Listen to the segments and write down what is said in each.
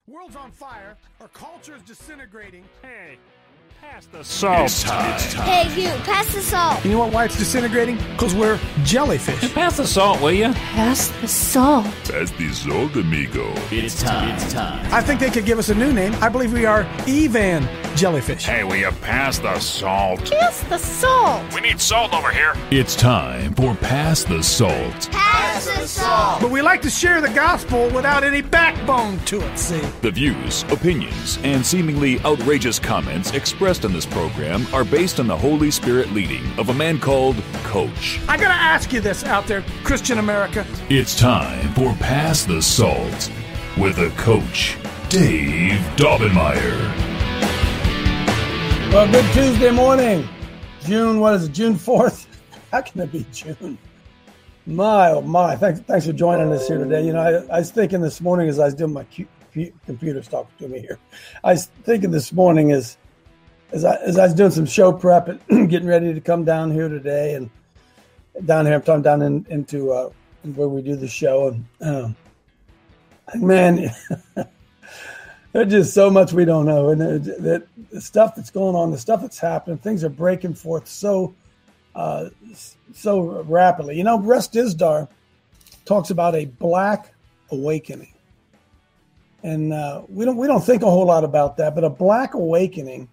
World's on fire. Our culture is disintegrating. Hey, pass the salt. It's time. Hey, you, pass the salt. You know why it's disintegrating? Because we're jellyfish. Pass the salt, will you? Pass the salt. Pass the salt, amigo. It's time. It's time. I think they could give us a new name. I believe we are Evan jellyfish. Hey, will you pass the salt? Pass the salt. We need salt over here. It's time for Pass the Salt. Pass the salt. But we like to share the gospel without any backbone to it, see? The views, opinions, and seemingly outrageous comments expressed on this program are based on the Holy Spirit leading of a man called Coach. I gotta ask you this out there, Christian America. It's time for Pass the Salt with the Coach, Dave Daubenmire. Well, good Tuesday morning. June 4th? How can it be June? My, oh my. Thanks for joining us here today. You know, I was thinking this morning as I was doing my computer talking to me here. I was thinking this morning as I was doing some show prep and getting ready to come down here today. And down here, I'm talking down into where we do the show. And man, there's just so much we don't know. And the stuff that's going on, the stuff that's happening, things are breaking forth so rapidly. You know, Russ Dizdar talks about a black awakening. And we don't think a whole lot about that, but a black awakening.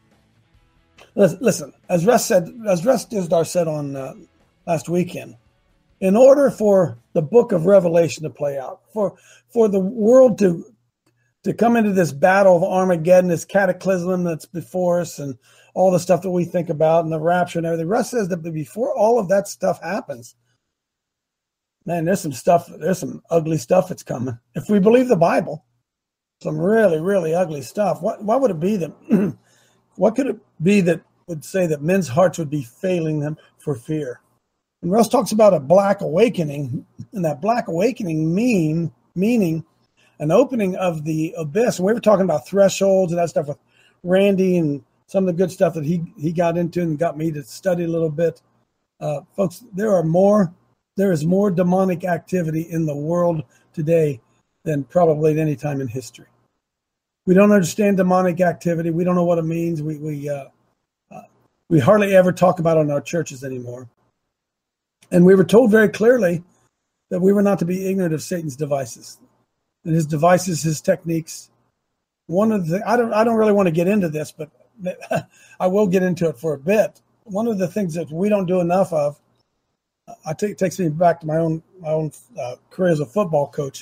Listen, as Russ Dizdar said on last weekend, in order for the book of Revelation to play out, for the world to come into this battle of Armageddon, this cataclysm that's before us, and all the stuff that we think about, and the rapture and everything, Russ says that before all of that stuff happens, man, there's some ugly stuff that's coming. If we believe the Bible, some really, really ugly stuff. What would it be that? What could it be that would say that men's hearts would be failing them for fear? And Russ talks about a black awakening, and that black awakening meaning an opening of the abyss. And we were talking about thresholds and that stuff with Randy and some of the good stuff that he got into and got me to study a little bit. Folks, there is more demonic activity in the world today than probably at any time in history. We don't understand demonic activity. We don't know what it means. We hardly ever talk about it in our churches anymore. And we were told very clearly that we were not to be ignorant of Satan's devices. And his devices, his techniques. One of the I don't really want to get into this, but I will get into it for a bit. One of the things that we don't do enough of, it takes me back to my own career as a football coach,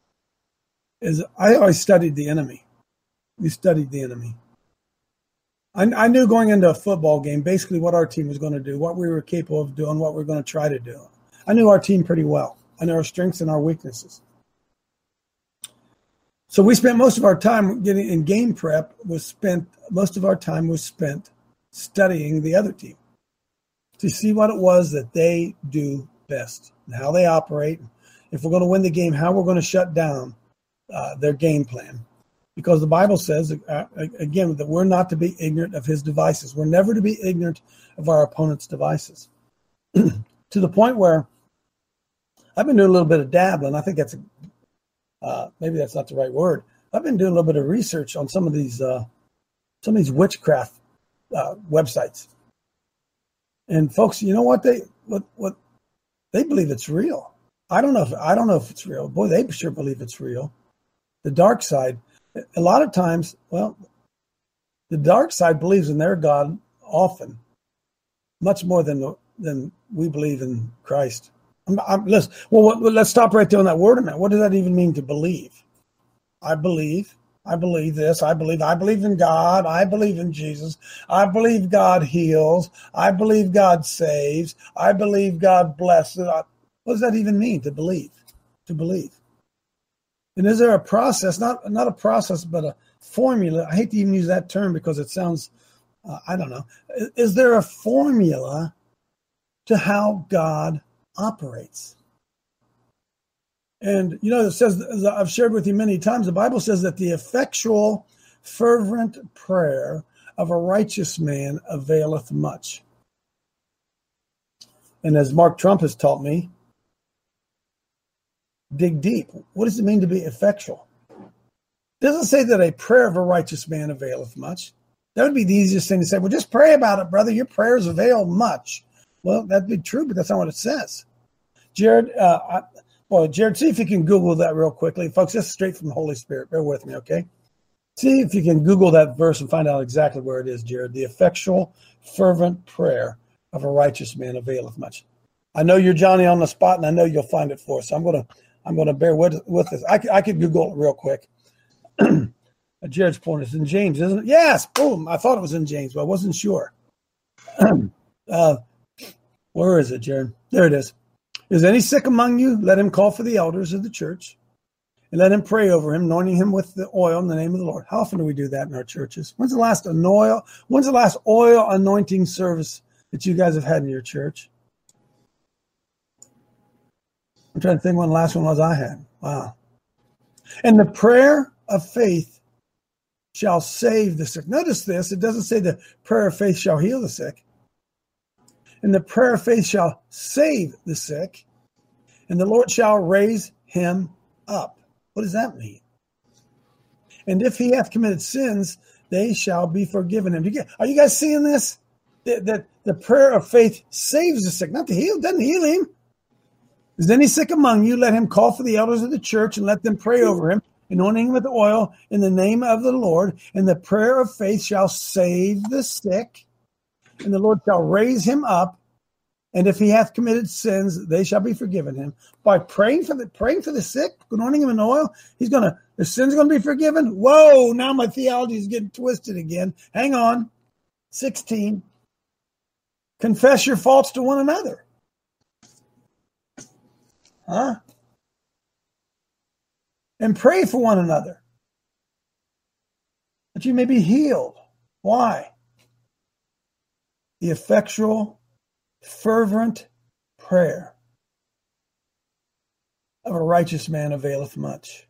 is I always studied the enemy. We studied the enemy. I knew going into a football game basically what our team was going to do, what we were capable of doing, what we were going to try to do. I knew our team pretty well. I knew our strengths and our weaknesses. So we spent most of our time getting in game prep. Most of our time was spent studying the other team to see what it was that they do best and how they operate. If we're going to win the game, how we're going to shut down their game plan. Because the Bible says, again, that we're not to be ignorant of his devices. We're never to be ignorant of our opponent's devices. To the point where I've been doing a little bit of dabbling. I think that's maybe that's not the right word. I've been doing a little bit of research on some of these witchcraft websites. And folks, you know what they believe it's real. I don't know if it's real. Boy, they sure believe it's real. The dark side. A lot of times, well, the dark side believes in their God often, much more than we believe in Christ. Let's stop right there on that word a minute. What does that even mean to believe? I believe this. I believe in God. I believe in Jesus. I believe God heals. I believe God saves. I believe God blesses. What does that even mean to believe? To believe. And is there a process, not a process, but a formula? I hate to even use that term because it sounds, I don't know. Is there a formula to how God operates? And, you know, it says, as I've shared with you many times, the Bible says that the effectual, fervent prayer of a righteous man availeth much. And as Mark Trump has taught me, dig deep. What does it mean to be effectual? doesn't say that a prayer of a righteous man availeth much. That would be the easiest thing to say. Well, just pray about it, brother. Your prayers avail much. Well, that'd be true, but that's not what it says. Jared, Jared, see if you can Google that real quickly. Folks, this is straight from the Holy Spirit. Bear with me, okay? See if you can Google that verse and find out exactly where it is, Jared. The effectual, fervent prayer of a righteous man availeth much. I know you're Johnny on the spot, and I know you'll find it for us. So I'm gonna bear with this. I could Google it real quick. Jared's point is in James, isn't it? Yes, boom. I thought it was in James, but I wasn't sure. Where is it, Jared? There it is. Is any sick among you? Let him call for the elders of the church and let him pray over him, anointing him with the oil in the name of the Lord. How often do we do that in our churches? When's the last oil anointing service that you guys have had in your church? I'm trying to think when the last one was I had. Wow. And the prayer of faith shall save the sick. Notice this. It doesn't say the prayer of faith shall heal the sick. And the prayer of faith shall save the sick. And the Lord shall raise him up. What does that mean? And if he hath committed sins, they shall be forgiven him. Are you guys seeing this? That the prayer of faith saves the sick, not to heal. Doesn't heal him. Is any sick among you? Let him call for the elders of the church and let them pray over him, anointing him with oil in the name of the Lord. And the prayer of faith shall save the sick, and the Lord shall raise him up. And if he hath committed sins, they shall be forgiven him. By praying for the sick, anointing him in oil, the sins are going to be forgiven. Whoa! Now my theology is getting twisted again. Hang on. 16. Confess your faults to one another. Huh? And pray for one another, that you may be healed. Why? The effectual, fervent prayer of a righteous man availeth much.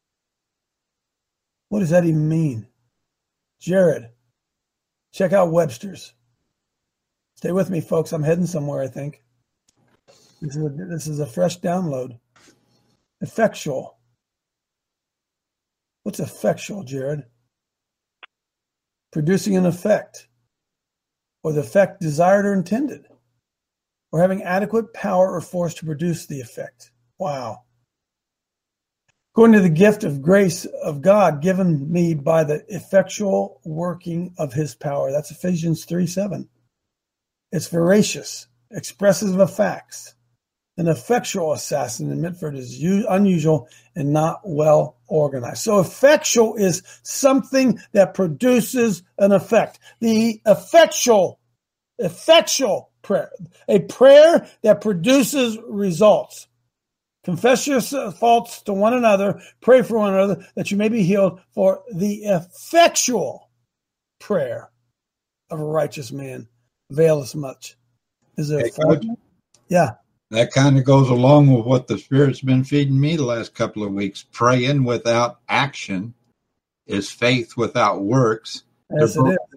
What does that even mean? Jared, check out Webster's. Stay with me, folks. I'm heading somewhere, I think. This is a fresh download. Effectual. What's effectual, Jared? Producing an effect, or the effect desired or intended, or having adequate power or force to produce the effect. Wow. According to the gift of grace of God given me by the effectual working of his power. That's Ephesians 3:7. It's veracious, expressive of facts. An effectual assassin in Mitford is unusual and not well organized. So effectual is something that produces an effect. The effectual prayer, a prayer that produces results. Confess your faults to one another, pray for one another that you may be healed, for the effectual prayer of a righteous man availeth much. Is there Yeah. That kind of goes along with what the Spirit's been feeding me the last couple of weeks. Praying without action is faith without works. Yes, it is.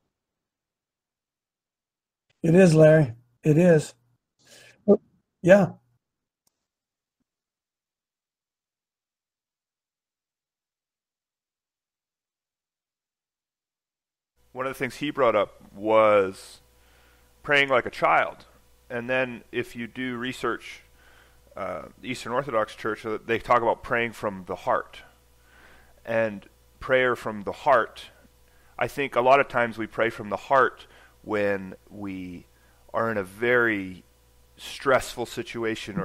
It is, Larry. It is. Yeah. One of the things he brought up was praying like a child. And then if you do research, the Eastern Orthodox Church, they talk about praying from the heart. And prayer from the heart, I think a lot of times we pray from the heart when we are in a very stressful situation.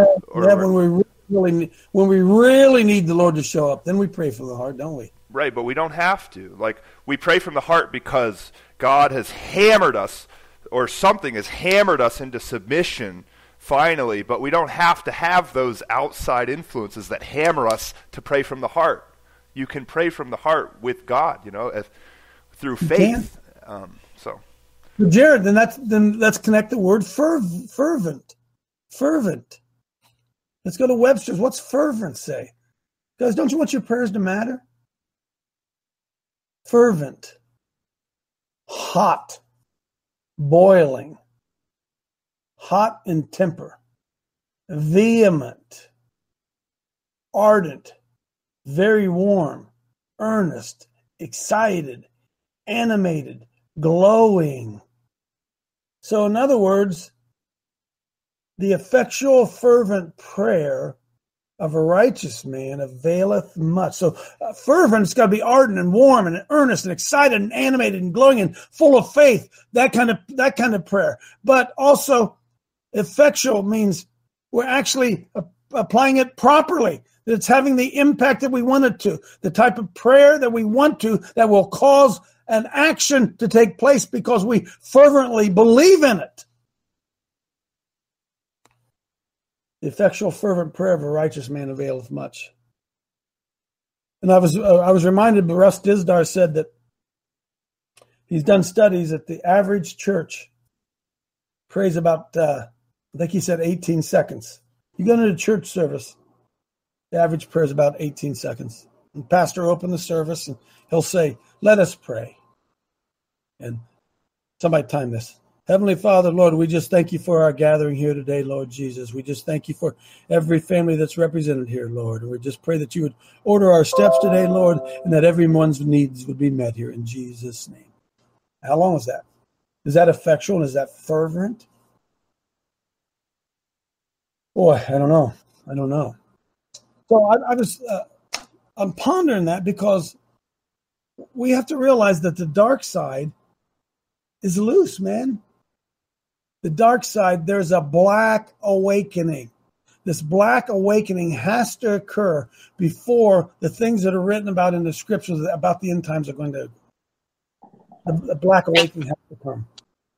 When we really need the Lord to show up, then we pray from the heart, don't we? Right, but we don't have to. Like, we pray from the heart because God has hammered us, or something has hammered us into submission finally, but we don't have to have those outside influences that hammer us to pray from the heart. You can pray from the heart with God, through faith. Jared, then let's connect the word fervent. Fervent. Let's go to Webster's. What's fervent say? Guys, don't you want your prayers to matter? Fervent. Hot. Boiling, hot in temper, vehement, ardent, very warm, earnest, excited, animated, glowing. So in other words, the effectual fervent prayer of a righteous man availeth much. So fervent's got to be ardent and warm and earnest and excited and animated and glowing and full of faith. That kind of prayer. But also effectual means we're actually applying it properly. That it's having the impact that we want it to. The type of prayer that we want to, that will cause an action to take place because we fervently believe in it. The effectual fervent prayer of a righteous man availeth much. And I was reminded, Russ Dizdar said that he's done studies that the average church prays about, I think he said 18 seconds. You go into a church service, the average prayer is about 18 seconds. And the pastor will open the service and he'll say, "Let us pray." And somebody time this. Heavenly Father, Lord, we just thank you for our gathering here today, Lord Jesus. We just thank you for every family that's represented here, Lord. And we just pray that you would order our steps today, Lord, and that everyone's needs would be met here in Jesus' name. How long is that? Is that effectual and is that fervent? Boy, I don't know. So I'm pondering that because we have to realize that the dark side is loose, man. The dark side, there's a black awakening. This black awakening has to occur before the things that are written about in the scriptures about the end times are going to, the black awakening has to come.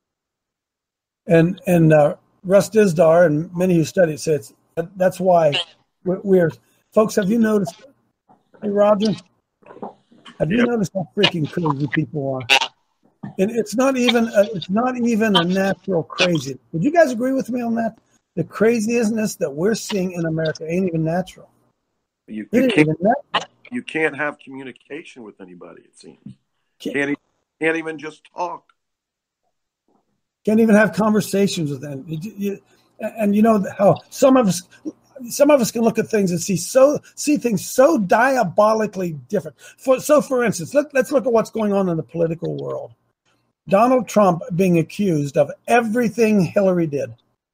And Russ Dizdar and many who study it say that's why we're folks, have you noticed, hey Roger, have you noticed how freaking crazy people are? And it's not even a natural crazy. Would you guys agree with me on that? The craziness that we're seeing in America ain't even natural. You can't have communication with anybody, it seems. Can't even just talk. Can't even have conversations with them. And you know how some of us can look at things and see things so diabolically different. For instance, let's look at what's going on in the political world. Donald Trump being accused of everything Hillary did.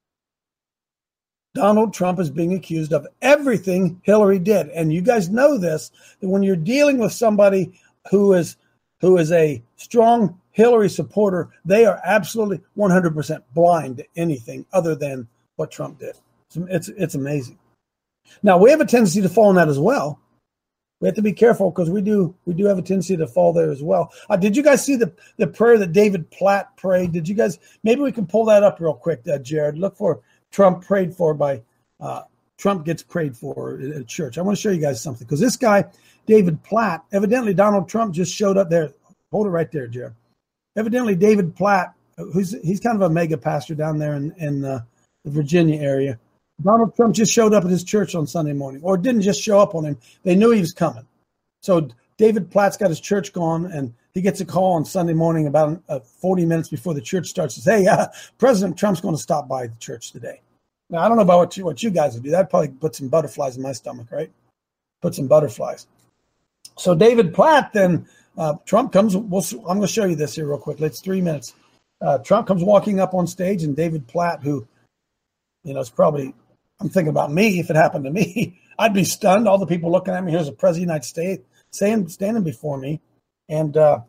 Donald Trump is being accused of everything Hillary did. And you guys know this, that when you're dealing with somebody who is a strong Hillary supporter, they are absolutely 100% blind to anything other than what Trump did. It's amazing. Now, we have a tendency to fall in that as well. We have to be careful because we do have a tendency to fall there as well. Did you guys see the prayer that David Platt prayed? Did you guys? Maybe we can pull that up real quick, Jared. Look for Trump prayed for by Trump gets prayed for at church. I want to show you guys something because this guy, David Platt, evidently Donald Trump just showed up there. Hold it right there, Jared. Evidently David Platt, he's kind of a mega pastor down there in the Virginia area. Donald Trump just showed up at his church on Sunday morning, or didn't just show up on him. They knew he was coming. So David Platt's got his church gone, and he gets a call on Sunday morning about 40 minutes before the church starts. Says, "Hey, President Trump's going to stop by the church today." Now, I don't know about what you guys would do. That'd probably put some butterflies in my stomach, right? Put some butterflies. So David Platt, then Trump comes. I'm going to show you this here real quick. It's 3 minutes. Trump comes walking up on stage, and David Platt, who, it's probably, I'm thinking about me. If it happened to me, I'd be stunned. All the people looking at me. Here's the president of the United States standing before me. And so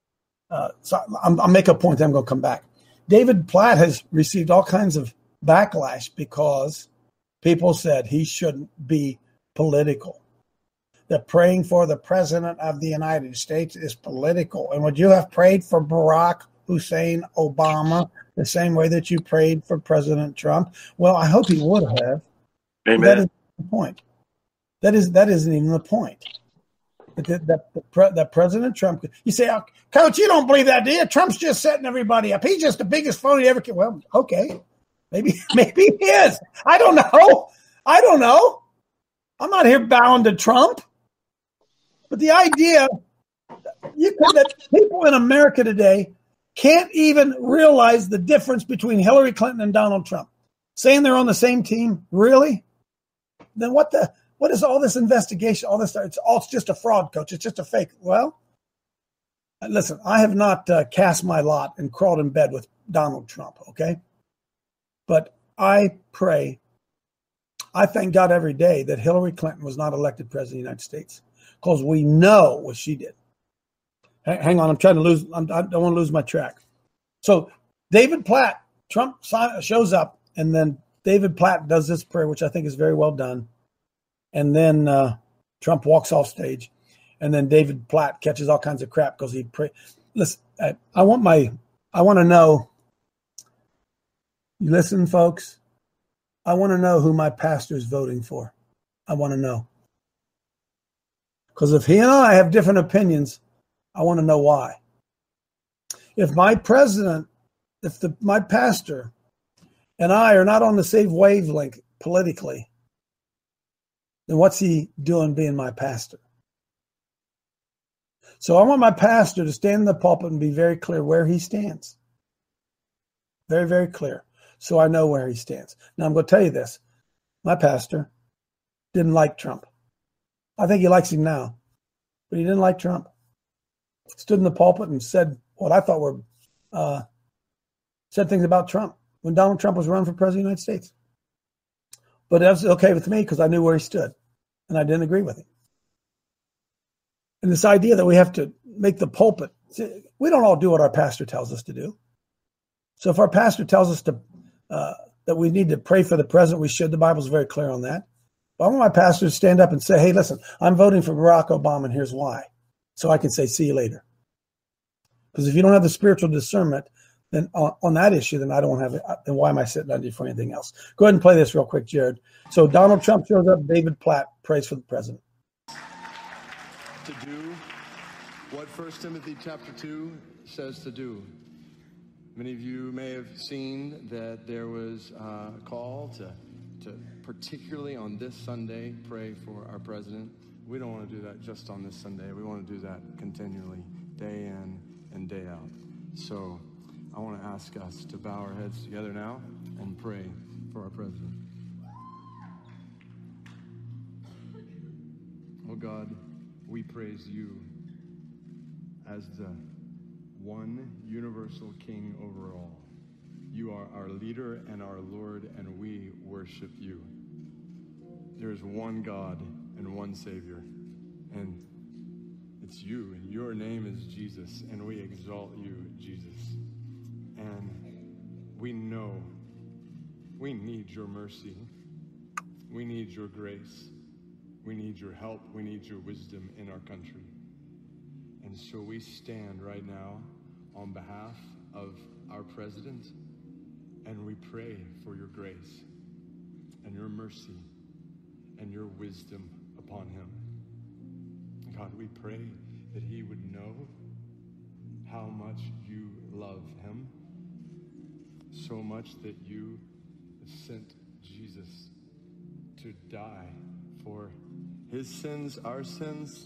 I'll make a point. Then I'm going to come back. David Platt has received all kinds of backlash because people said he shouldn't be political. That praying for the president of the United States is political. And would you have prayed for Barack Hussein Obama the same way that you prayed for President Trump? Well, I hope he would have. Amen. That isn't the point. That isn't even the point. That President Trump, you say, "Oh, Coach, you don't believe that, do you? Trump's just setting everybody up. He's just the biggest phony ever." Well, okay, maybe he is. I don't know. I'm not here bowing to Trump. But the idea that people in America today can't even realize the difference between Hillary Clinton and Donald Trump, saying they're on the same team, really? Then what what is all this investigation, all this stuff? It's just a fraud, coach. It's just a fake. Well, listen, I have not cast my lot and crawled in bed with Donald Trump, okay? But I pray, I thank God every day that Hillary Clinton was not elected president of the United States, because we know what she did. Hang on, I don't want to lose my track. So David Platt, Trump shows up, and then David Platt does this prayer, which I think is very well done. And then Trump walks off stage, and then David Platt catches all kinds of crap because he prayed. Listen, I want to know. You listen, folks. I want to know who my pastor is voting for. I want to know. Because if he and I have different opinions, I want to know why. If my president, my pastor and I are not on the same wavelength politically, then what's he doing being my pastor? So I want my pastor to stand in the pulpit and be very clear where he stands. Very, very clear. So I know where he stands. Now I'm going to tell you this. My pastor didn't like Trump. I think he likes him now, but he didn't like Trump. Stood in the pulpit and said what I thought were, said things about Trump when Donald Trump was running for president of the United States. But that was okay with me because I knew where he stood and I didn't agree with him. And this idea that we have to make the pulpit, we don't all do what our pastor tells us to do. So if our pastor tells us to that we need to pray for the president, we should. The Bible's very clear on that. But I want my pastor to stand up and say, hey, listen, I'm voting for Barack Obama, and here's why. So I can say, see you later. Because if you don't have the spiritual discernment, then on that issue, then I don't have it. Then why am I sitting under you for anything else? Go ahead and play this real quick, Jared. So Donald Trump shows up, David Platt prays for the president. To do what 1 Timothy chapter 2 says to do. Many of you may have seen that there was a call to particularly on this Sunday, pray for our president. We don't want to do that just on this Sunday. We want to do that continually, day in and day out. So I want to ask us to bow our heads together now and pray for our president. Oh God, we praise you as the one universal King over all. You are our leader and our Lord, and we worship you. There is one God and one Savior, and it's you, and your name is Jesus, and we exalt you, Jesus. And we know we need your mercy. We need your grace. We need your help. We need your wisdom in our country. And so we stand right now on behalf of our president, and we pray for your grace and your mercy and your wisdom upon him. God, we pray that he would know how much you love him, so much that you sent Jesus to die for his sins, our sins.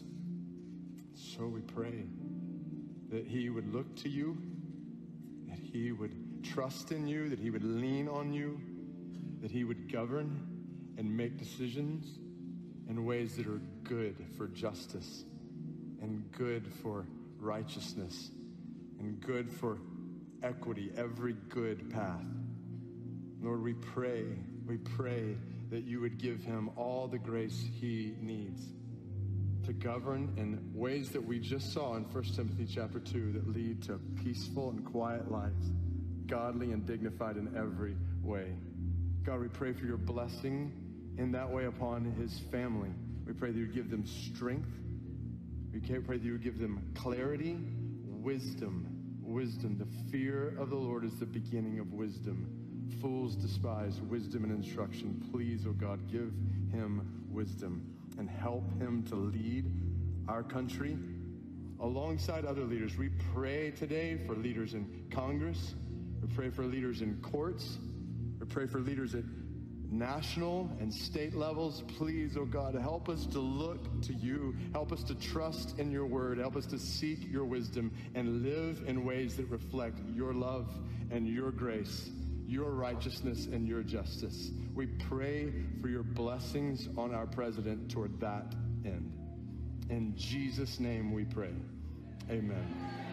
So we pray that he would look to you, that he would trust in you, that he would lean on you, that he would govern and make decisions in ways that are good for justice and good for righteousness and good for equity, every good path. Lord, we pray that you would give him all the grace he needs to govern in ways that we just saw in 1 Timothy chapter 2 that lead to peaceful and quiet lives, godly and dignified in every way. God, we pray for your blessing in that way upon his family. We pray that you would give them strength. We pray that you would give them clarity, wisdom. The fear of the Lord is the beginning of wisdom. Fools despise wisdom and instruction. Please, oh God, give him wisdom and help him to lead our country alongside other leaders. We pray today for leaders in Congress. We pray for leaders in courts. We pray for leaders at national and state levels. Please, oh God, help us to look to you. Help us to trust in your word. Help us to seek your wisdom and live in ways that reflect your love and your grace your righteousness and your justice. We pray for your blessings on our president toward that end. In Jesus' name we pray. Amen.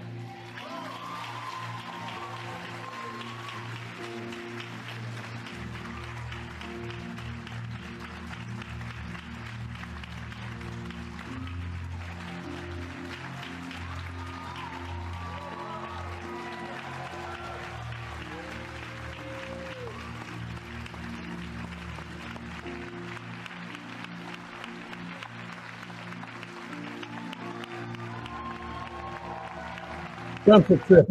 Trump's a trip.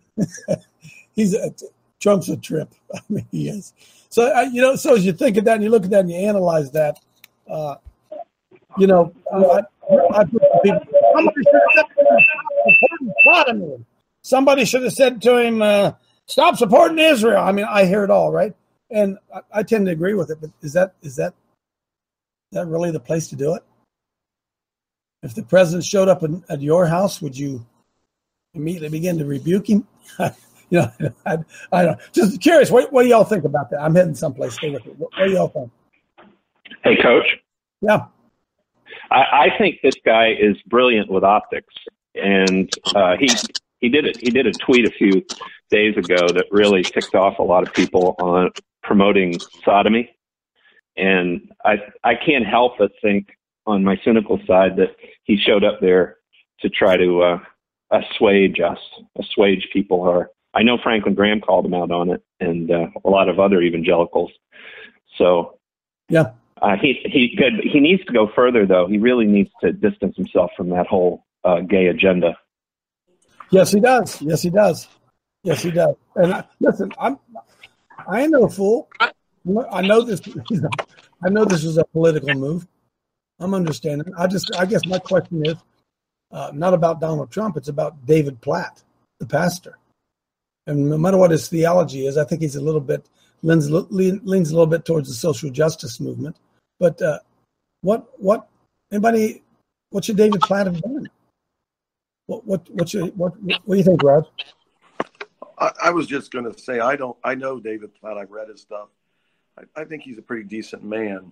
Trump's a trip. I mean, he is. So, so as you think of that and you look at that and you analyze that, I somebody should have said to him, stop supporting Israel. I mean, I hear it all, right? And I tend to agree with it, but is that really the place to do it? If the president showed up at your house, would you immediately begin to rebuke him? I don't. Just curious. What do y'all think about that? I'm heading someplace. Stay with it. What do y'all think? Hey, Coach. Yeah. I think this guy is brilliant with optics, and he did it. He did a tweet a few days ago that really ticked off a lot of people on promoting sodomy, and I can't help but think on my cynical side that he showed up there to try to assuage people. I know Franklin Graham called him out on it, and a lot of other evangelicals. So yeah, he needs to go further, though. He really needs to distance himself from that whole gay agenda. Yes, he does. Yes, he does. Yes, he does. And listen, I ain't no fool. I know this. I know this is a political move. I'm understanding. I guess my question is not about Donald Trump. It's about David Platt, the pastor. And no matter what his theology is, I think he's leans a little bit towards the social justice movement. But what should David Platt have done? What do you think, Rod? I was just going to say I know David Platt. I've read his stuff. I think he's a pretty decent man.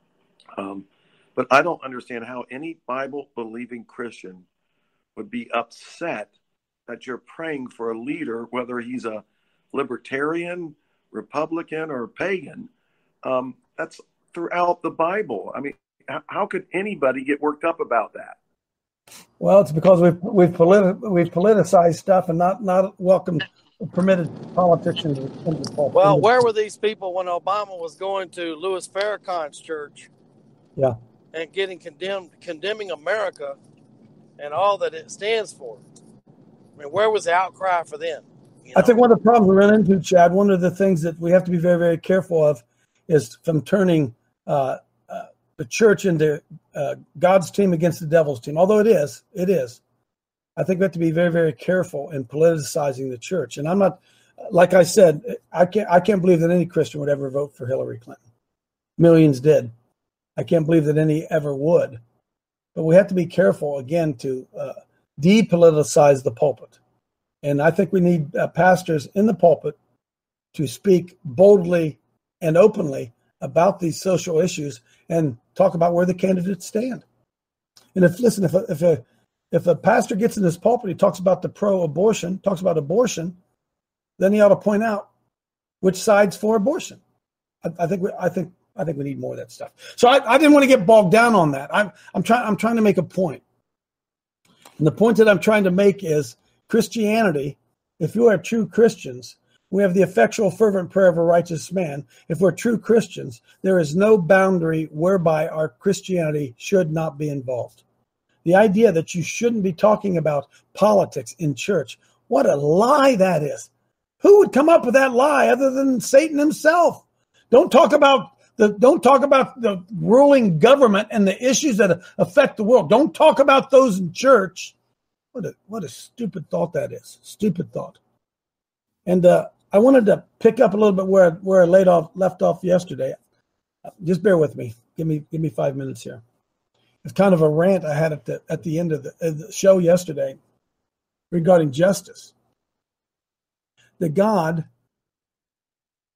But I don't understand how any Bible-believing Christian would be upset that you're praying for a leader, whether he's a libertarian, Republican, or pagan. That's throughout the Bible. I mean, how could anybody get worked up about that? Well, it's because we've politicized stuff and not welcomed permitted politicians into the pulpit. Well, where were these people when Obama was going to Louis Farrakhan's church? Yeah. And condemning America and all that it stands for. I mean, where was the outcry for them? I think one of the problems we run into, Chad, one of the things that we have to be very, very careful of is from turning the church into God's team against the devil's team. Although it is. I think we have to be very, very careful in politicizing the church. And I'm not, like I said, I can't believe that any Christian would ever vote for Hillary Clinton. Millions did. I can't believe that any ever would. But we have to be careful, again, to depoliticize the pulpit. And I think we need pastors in the pulpit to speak boldly and openly about these social issues and talk about where the candidates stand. And if a pastor gets in this pulpit, he talks about the pro-abortion, talks about abortion, then he ought to point out which side's for abortion. I think we need more of that stuff. So I didn't want to get bogged down on that. I'm trying to make a point. And the point that I'm trying to make is Christianity, if you are true Christians, we have the effectual fervent prayer of a righteous man. If we're true Christians, there is no boundary whereby our Christianity should not be involved. The idea that you shouldn't be talking about politics in church, what a lie that is. Who would come up with that lie other than Satan himself? Don't talk about the ruling government and the issues that affect the world. Don't talk about those in church. What a stupid thought that is. Stupid thought. And I wanted to pick up a little bit where I left off yesterday. Just bear with me. Give me 5 minutes here. It's kind of a rant I had at the end of the show yesterday regarding justice. That God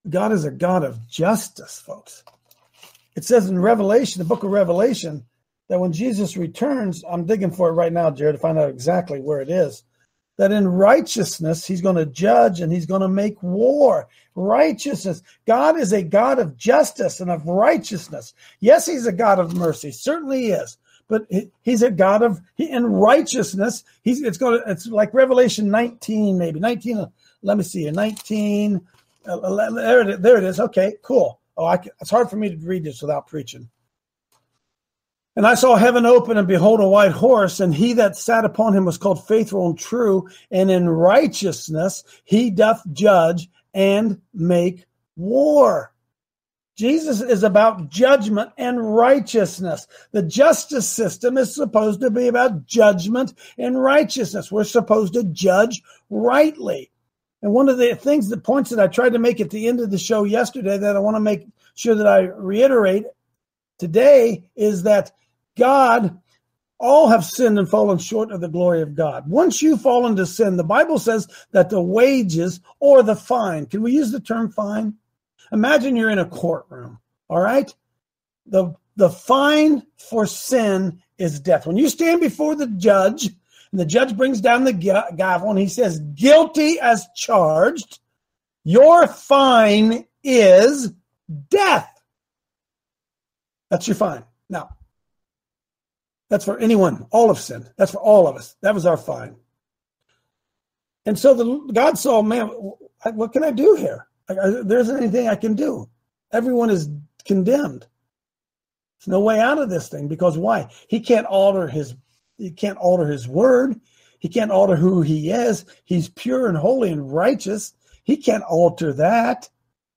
God is a God of justice, folks. It says in Revelation, the book of Revelation, that when Jesus returns, I'm digging for it right now, Jared, to find out exactly where it is, that in righteousness, he's going to judge and he's going to make war. Righteousness. God is a God of justice and of righteousness. Yes, he's a God of mercy. Certainly he is. But he's a God of, in righteousness, it's like Revelation 19, maybe. 19, let me see, 19, there it is. Okay, cool. It's hard for me to read this without preaching. And I saw heaven open, and behold, a white horse, and he that sat upon him was called Faithful and True, and in righteousness he doth judge and make war. Jesus is about judgment and righteousness. The justice system is supposed to be about judgment and righteousness. We're supposed to judge rightly. And one of the points that I tried to make at the end of the show yesterday that I want to make sure that I reiterate today is that God, all have sinned and fallen short of the glory of God. Once you fall into sin, the Bible says that the wages or the fine, can we use the term fine? Imagine you're in a courtroom, all right? The fine for sin is death. When you stand before the judge, and the judge brings down the gavel and he says, guilty as charged, your fine is death. That's your fine. Now, that's for anyone. All of sin. That's for all of us. That was our fine. And so God saw, man, what can I do here? There isn't anything I can do. Everyone is condemned. There's no way out of this thing because why? He can't alter his word. He can't alter who he is. He's pure and holy and righteous. He can't alter that.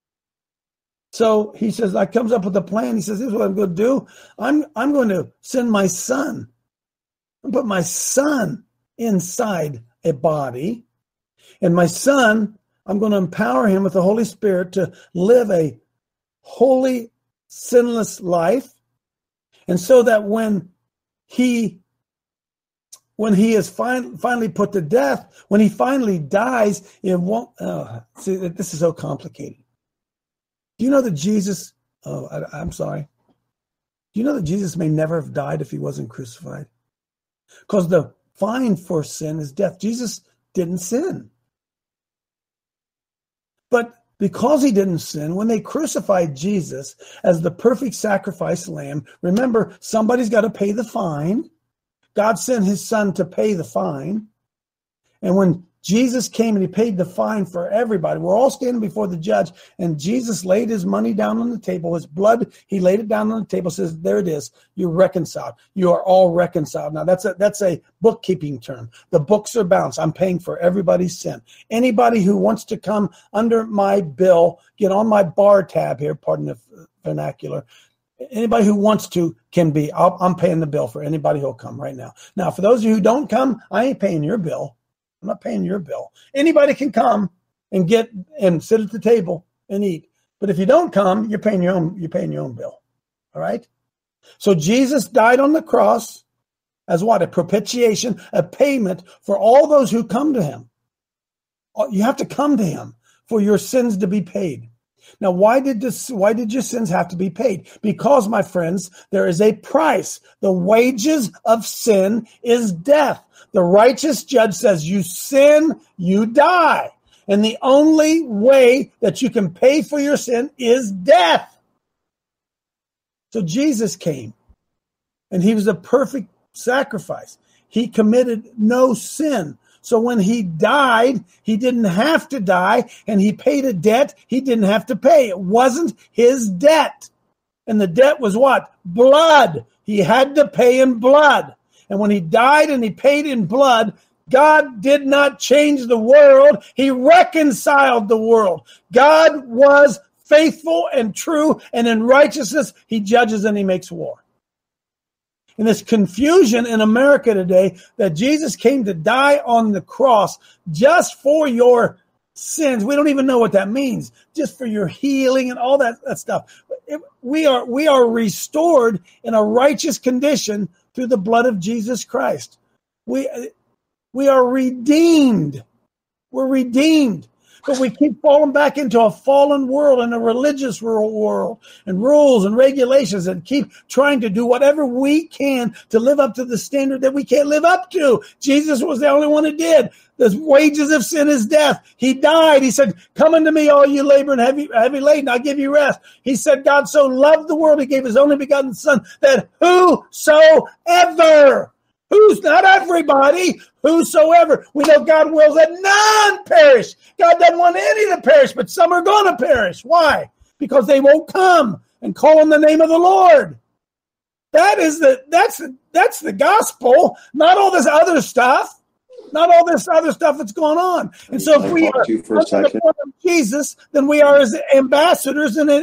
So he says, I comes up with a plan. He says, this is what I'm going to do. I'm going to send my son. I'm put my son inside a body. And my son, I'm going to empower him with the Holy Spirit to live a holy, sinless life. And so that when he is finally put to death, when he finally dies, it won't. See, this is so complicated. Do you know that Jesus? I'm sorry. Do you know that Jesus may never have died if he wasn't crucified? Because the fine for sin is death. Jesus didn't sin. But because he didn't sin, when they crucified Jesus as the perfect sacrifice lamb, remember, somebody's got to pay the fine. God sent his son to pay the fine. And when Jesus came and he paid the fine for everybody, we're all standing before the judge, and Jesus laid his money down on the table. His blood, he laid it down on the table, says, there it is. You're reconciled. You are all reconciled. Now, that's a bookkeeping term. The books are balanced. I'm paying for everybody's sin. Anybody who wants to come under my bill, get on my bar tab here, pardon the vernacular, anybody who wants to can be. I'm paying the bill for anybody who'll come right now. Now, for those of you who don't come, I ain't paying your bill. I'm not paying your bill. Anybody can come and get and sit at the table and eat. But if you don't come, you're paying your own bill. All right? So Jesus died on the cross as what? A propitiation, a payment for all those who come to him. You have to come to him for your sins to be paid. Now, why did your sins have to be paid? Because, my friends, there is a price. The wages of sin is death. The righteous judge says, you sin, you die. And the only way that you can pay for your sin is death. So Jesus came, and he was a perfect sacrifice. He committed no sin. So when he died, he didn't have to die, and he paid a debt he didn't have to pay. It wasn't his debt. And the debt was what? Blood. He had to pay in blood. And when he died and he paid in blood, God did not change the world. He reconciled the world. God was faithful and true, and in righteousness, he judges and he makes war. And this confusion in America today that Jesus came to die on the cross just for your sins. We don't even know what that means. Just for your healing and all that stuff. We are restored in a righteous condition through the blood of Jesus Christ. We are redeemed. We're redeemed. But we keep falling back into a fallen world and a religious world and rules and regulations and keep trying to do whatever we can to live up to the standard that we can't live up to. Jesus was the only one who did. The wages of sin is death. He died. He said, come unto me, all you labor and heavy laden, I'll give you rest. He said, God so loved the world, he gave his only begotten son, that whosoever, who's not everybody, whosoever. We know God wills that none perish. God doesn't want any to perish, but some are going to perish. Why? Because they won't come and call on the name of the Lord. That's the gospel, not all this other stuff. Not all this other stuff that's going on. And so if we are under the blood of Jesus, then we are his ambassadors and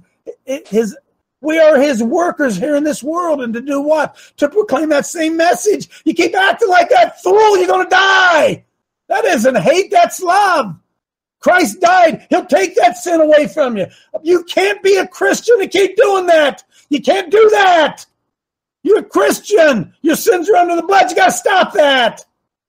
we are his workers here in this world. And to do what? To proclaim that same message. You keep acting like that fool, you're going to die. That isn't hate, that's love. Christ died. He'll take that sin away from you. You can't be a Christian and keep doing that. You can't do that. You're a Christian. Your sins are under the blood. You got to stop that.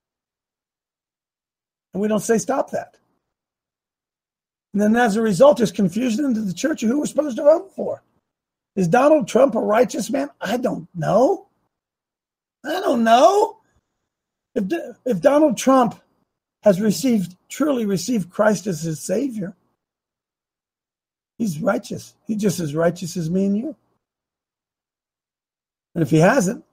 And we don't say stop that. And then as a result, there's confusion into the church of who we're supposed to vote for. Is Donald Trump a righteous man? I don't know. If Donald Trump has truly received Christ as his Savior, he's righteous. He's just as righteous as me and you. And if he hasn't,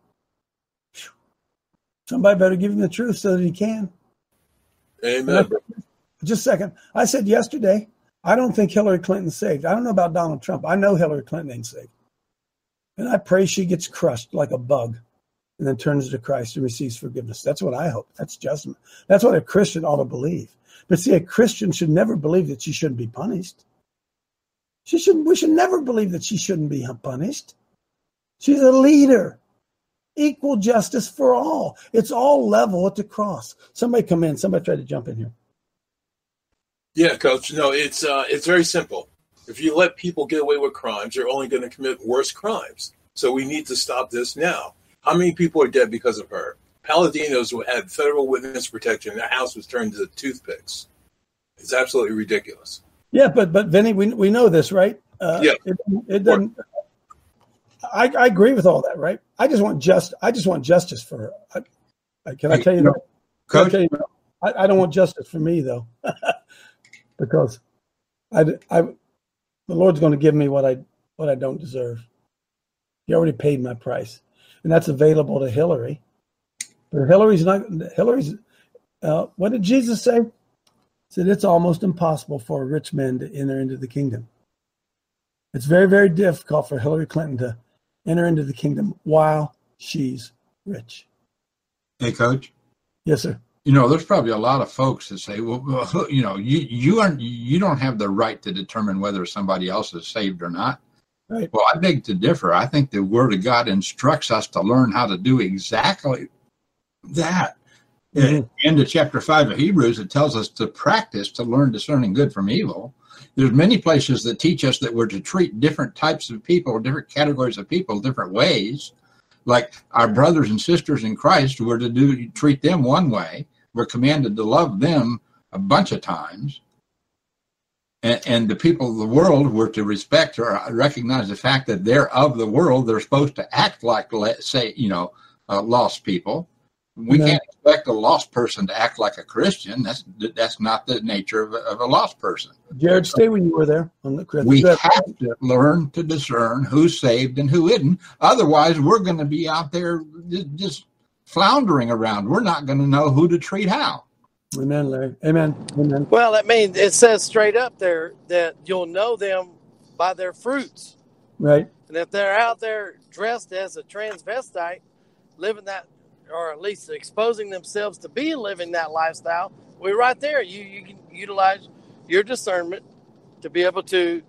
somebody better give him the truth so that he can. Amen. Just a second. I said yesterday, I don't think Hillary Clinton's saved. I don't know about Donald Trump. I know Hillary Clinton ain't saved. And I pray she gets crushed like a bug and then turns to Christ and receives forgiveness. That's what I hope. That's judgment. That's what a Christian ought to believe. But see, a Christian should never believe that she shouldn't be punished. We should never believe that she shouldn't be punished. She's a leader. Equal justice for all. It's all level at the cross. Somebody come in. Somebody try to jump in here. Yeah, Coach. No, it's very simple. If you let people get away with crimes, you're only going to commit worse crimes. So we need to stop this now. How many people are dead because of her? Paladinos who had federal witness protection, their house was turned into toothpicks. It's absolutely ridiculous. Yeah, but Vinny, we know this, right? Yeah. It doesn't. I agree with all that, right? I just want justice for her. Can I tell you that? Coach? I don't want justice for me though, because the Lord's going to give me what I don't deserve. He already paid my price, and that's available to Hillary. But Hillary's. What did Jesus say? He said it's almost impossible for a rich man to enter into the kingdom. It's very, very difficult for Hillary Clinton to enter into the kingdom while she's rich. Hey, Coach. Yes, sir. There's probably a lot of folks that say, well, you don't have the right to determine whether somebody else is saved or not. Right. Well, I beg to differ. I think the Word of God instructs us to learn how to do exactly that. Mm-hmm. Into chapter 5 of Hebrews, it tells us to practice to learn discerning good from evil. There's many places that teach us that we're to treat different types of people, different categories of people, different ways. Like our brothers and sisters in Christ, we're to treat them one way. We're commanded to love them a bunch of times. And the people of the world, we're to respect or recognize the fact that they're of the world. They're supposed to act like, lost people. We can't expect a lost person to act like a Christian. That's not the nature of a lost person. Jared, stay where you were there. We have to learn to discern who's saved and who isn't. Otherwise, we're going to be out there just floundering around. We're not going to know who to treat how. Amen, Larry. Amen. Well, I mean, it says straight up there that you'll know them by their fruits. Right. And if they're out there dressed as a transvestite, living that, or at least exposing themselves to be living that lifestyle, we're right there. You can utilize your discernment to be able to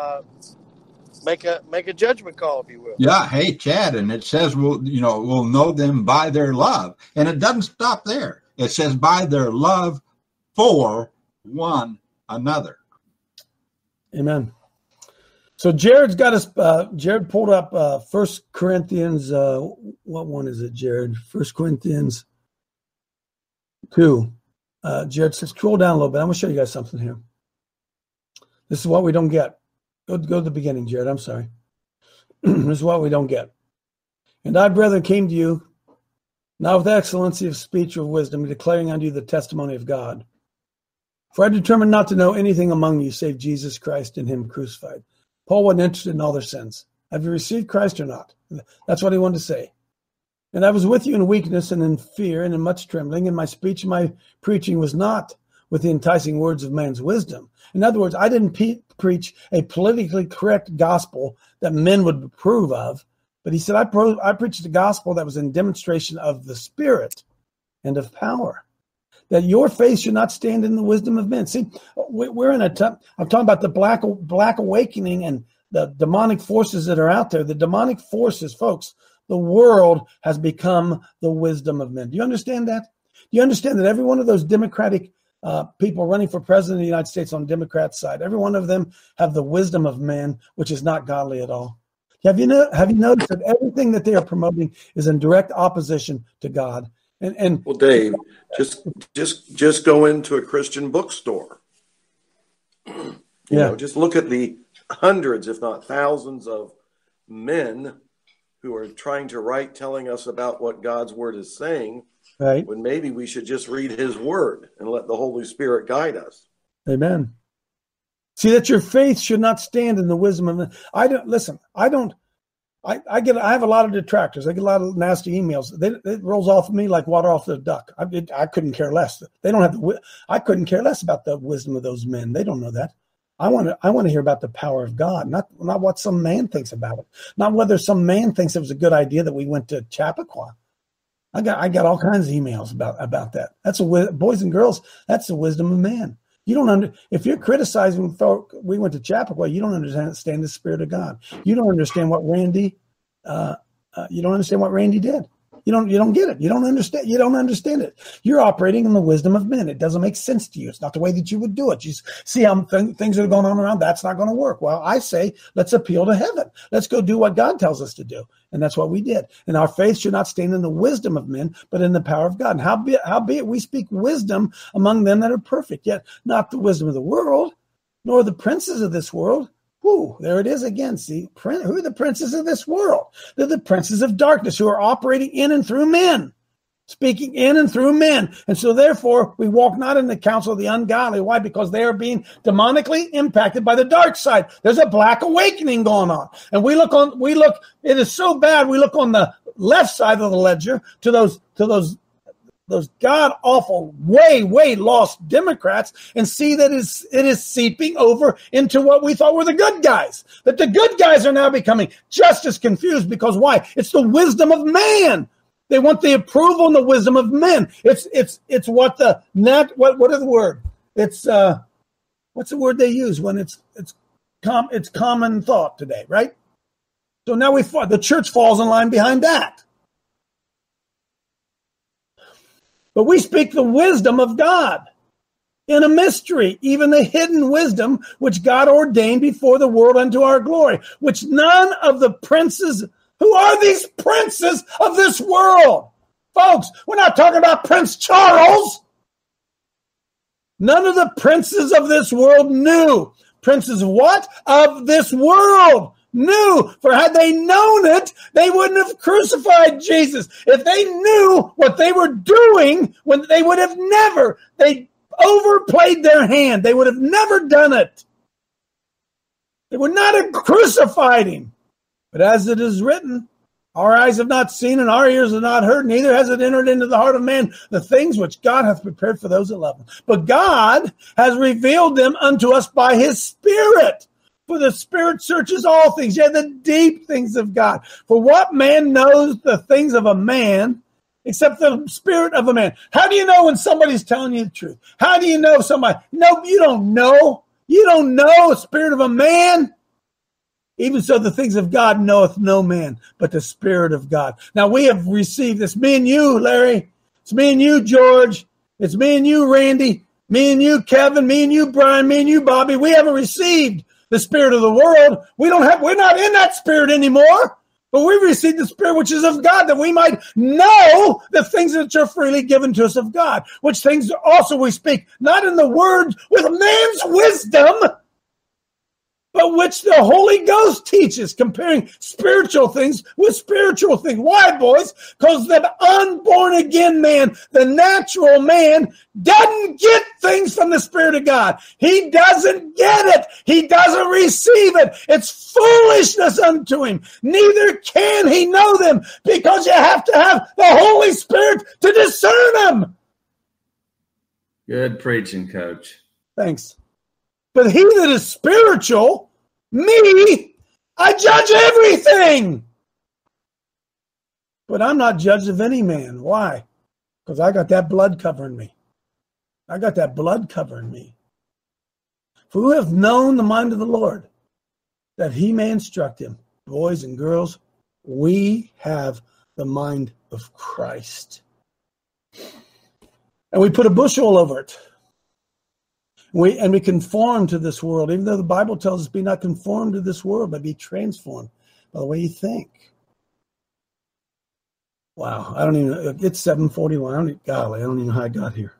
make a judgment call, if you will. Yeah. Hey, Chad, and it says we'll know them by their love, and it doesn't stop there. It says by their love for one another. Amen. So Jared's got us. Jared pulled up 1 Corinthians. What one is it, Jared? 1 Corinthians 2. Jared says, scroll down a little bit. I'm going to show you guys something here. This is what we don't get. Go to the beginning, Jared. I'm sorry. This is what we don't get. And I, brethren, came to you, not with excellency of speech or wisdom, declaring unto you the testimony of God. For I determined not to know anything among you save Jesus Christ and him crucified. Paul wasn't interested in all their sins. Have you received Christ or not? That's what he wanted to say. And I was with you in weakness and in fear and in much trembling, and my speech and my preaching was not with the enticing words of man's wisdom. In other words, I didn't preach a politically correct gospel that men would approve of, but he said, I preached a gospel that was in demonstration of the Spirit and of power, that your faith should not stand in the wisdom of men. See, we're in I'm talking about the black awakening and the demonic forces that are out there. The demonic forces, folks, the world has become the wisdom of men. Do you understand that? Do you understand that every one of those Democratic people running for president of the United States on the Democrat side, every one of them have the wisdom of men, which is not godly at all? Have you noticed that everything that they are promoting is in direct opposition to God? And well, Dave, just go into a Christian bookstore. You know, just look at the hundreds, if not thousands, of men who are trying to write, telling us about what God's word is saying. Right. When maybe we should just read his word and let the Holy Spirit guide us. Amen. See, that your faith should not stand in the wisdom of men. I have a lot of detractors. I get a lot of nasty emails. It rolls off of me like water off the duck. I couldn't care less. They don't have I couldn't care less about the wisdom of those men. They don't know that. I want to hear about the power of God, not what some man thinks about it, not whether some man thinks it was a good idea that we went to Chappaqua. I got all kinds of emails about that. That's boys and girls. That's the wisdom of man. You don't if you're criticizing we went to Chappaqua, you don't understand the Spirit of God. You don't understand what Randy. You don't understand what Randy did. You don't get it. You don't understand it. You're operating in the wisdom of men. It doesn't make sense to you. It's not the way that you would do it. You see how things are going on around. That's not going to work. Well, I say, let's appeal to heaven. Let's go do what God tells us to do. And that's what we did. And our faith should not stand in the wisdom of men, but in the power of God. And howbeit we speak wisdom among them that are perfect, yet not the wisdom of the world, nor the princes of this world. Whew, there it is again. See, who are the princes of this world? They're the princes of darkness who are operating in and through men, speaking in and through men. And so therefore, we walk not in the counsel of the ungodly. Why? Because they are being demonically impacted by the dark side. There's a black awakening going on. And it is so bad. We look on the left side of the ledger to those god-awful, way lost Democrats and see that it is seeping over into what we thought were the good guys. That the good guys are now becoming just as confused because why? It's the wisdom of man. They want the approval and the wisdom of men. It's what is the word? It's what's the word they use when it's common thought today, right? So now the church falls in line behind that. But we speak the wisdom of God in a mystery, even the hidden wisdom which God ordained before the world unto our glory, which none of the princes, who are these princes of this world? Folks, we're not talking about Prince Charles. None of the princes of this world knew. Princes of what? Of this world. Knew, for had they known it, they wouldn't have crucified Jesus. If they knew what they were doing, when they would have they overplayed their hand. They would have never done it. They would not have crucified him. But as it is written, our eyes have not seen and our ears have not heard, neither has it entered into the heart of man the things which God hath prepared for those that love him. But God has revealed them unto us by his Spirit. For the Spirit searches all things, yea, the deep things of God. For what man knows the things of a man except the spirit of a man? How do you know when somebody's telling you the truth? How do you know somebody? No, you don't know. You don't know the spirit of a man. Even so, the things of God knoweth no man, but the Spirit of God. Now, we have received this. Me and you, Larry. It's me and you, George. It's me and you, Randy. Me and you, Kevin. Me and you, Brian. Me and you, Bobby. We haven't received the spirit of the world. We're not in that spirit anymore, but we've received the Spirit which is of God, that we might know the things which are freely given to us of God, which things also we speak, not in the words with man's wisdom, but which the Holy Ghost teaches, comparing spiritual things with spiritual things. Why, boys? Because the unborn again man, the natural man, doesn't get things from the Spirit of God. He doesn't get it. He doesn't receive it. It's foolishness unto him. Neither can he know them, because you have to have the Holy Spirit to discern them. Good preaching, Coach. Thanks. But he that is spiritual, me, I judge everything. But I'm not judged of any man. Why? Because I got that blood covering me. I got that blood covering me. For who have known the mind of the Lord, that he may instruct him? Boys and girls, we have the mind of Christ. And we put a bushel over it. We conform to this world, even though the Bible tells us, be not conformed to this world, but be transformed by the way you think. Wow, I don't even, it's 7:41. Golly, I don't even know how I got here.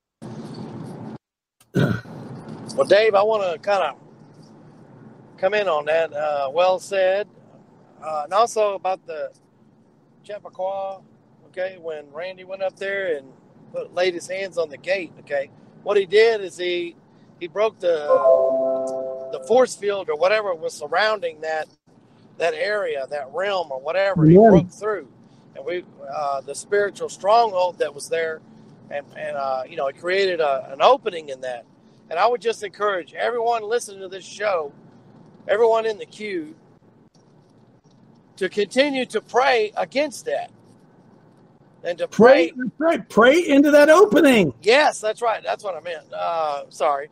Well, Dave, I want to kind of come in on that. Well said. And also about the Chappaqua, okay, when Randy went up there and laid his hands on the gate, okay. What he did is he broke the force field or whatever was surrounding that area, that realm or whatever. He broke through, and the spiritual stronghold that was there, and it created an opening in that. And I would just encourage everyone listening to this show, everyone in the queue, to continue to pray against that. And to pray into that opening. Yes, that's right. That's what I meant. Sorry.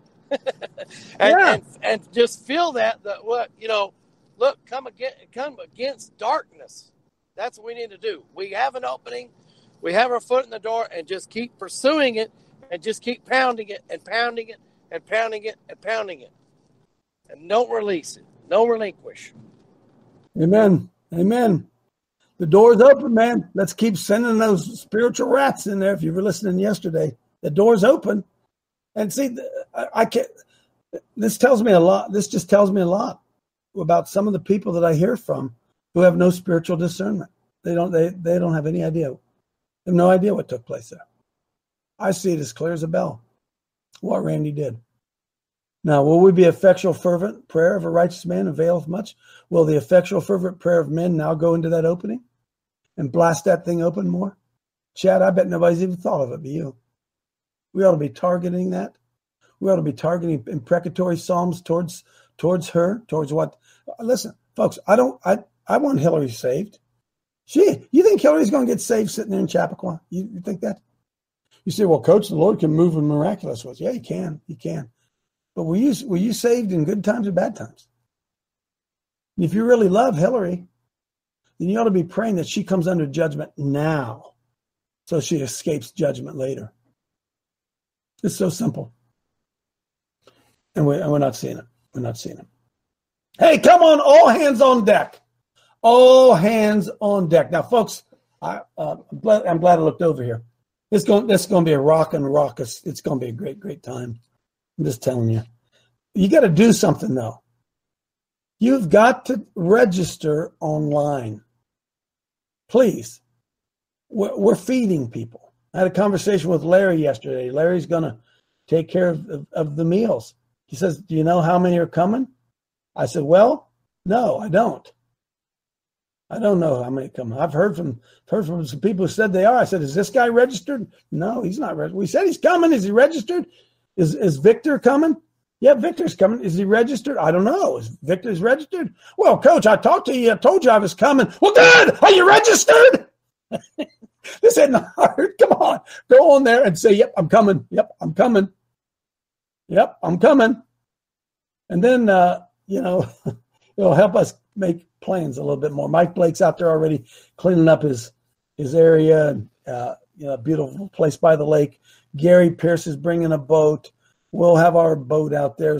and just feel that look, come against darkness. That's what we need to do. We have an opening. We have our foot in the door, and just keep pursuing it, and just keep pounding it and pounding it and pounding it and pounding it. And don't release it. Don't relinquish. Amen. Amen. The door's open, man. Let's keep sending those spiritual rats in there. If you were listening yesterday, the door's open. And see, I can't. This tells me a lot. This just tells me a lot about some of the people that I hear from who have no spiritual discernment. They don't have any idea. They have no idea what took place there. I see it as clear as a bell, what Randy did. Now, will we be effectual, fervent prayer of a righteous man availeth much? Will the effectual, fervent prayer of men now go into that opening and blast that thing open more? Chad, I bet nobody's even thought of it but you. We ought to be targeting that. We ought to be targeting imprecatory psalms towards her, towards what? Listen, folks, I want Hillary saved. You think Hillary's going to get saved sitting there in Chappaqua? You think that? You say, well, Coach, the Lord can move in miraculous ways. Yeah, he can. He can. But were you saved in good times or bad times? And if you really love Hillary, then you ought to be praying that she comes under judgment now so she escapes judgment later. It's so simple. And we're not seeing it. We're not seeing it. Hey, come on, all hands on deck. All hands on deck. Now, folks, I'm glad I looked over here. This is going to be a raucous. It's going to be a great, great time. I'm just telling you. You got to do something, though. You've got to register online. Please. We're feeding people. I had a conversation with Larry yesterday. Larry's going to take care of the meals. He says, do you know how many are coming? I said, well, no, I don't. I don't know how many come. I've heard from some people who said they are. I said, is this guy registered? No, he's not registered. We said he's coming. Is he registered? Is Victor coming? Yeah, Victor's coming. Is he registered? I don't know. Is Victor's registered? Well, Coach, I talked to you. I told you I was coming. Well, good. Are you registered? This isn't hard. Come on. Go on there and say, yep, I'm coming. Yep, I'm coming. Yep, I'm coming. And then, it'll help us make plans a little bit more. Mike Blake's out there already cleaning up his area, and beautiful place by the lake. Gary Pierce is bringing a boat. We'll have our boat out there.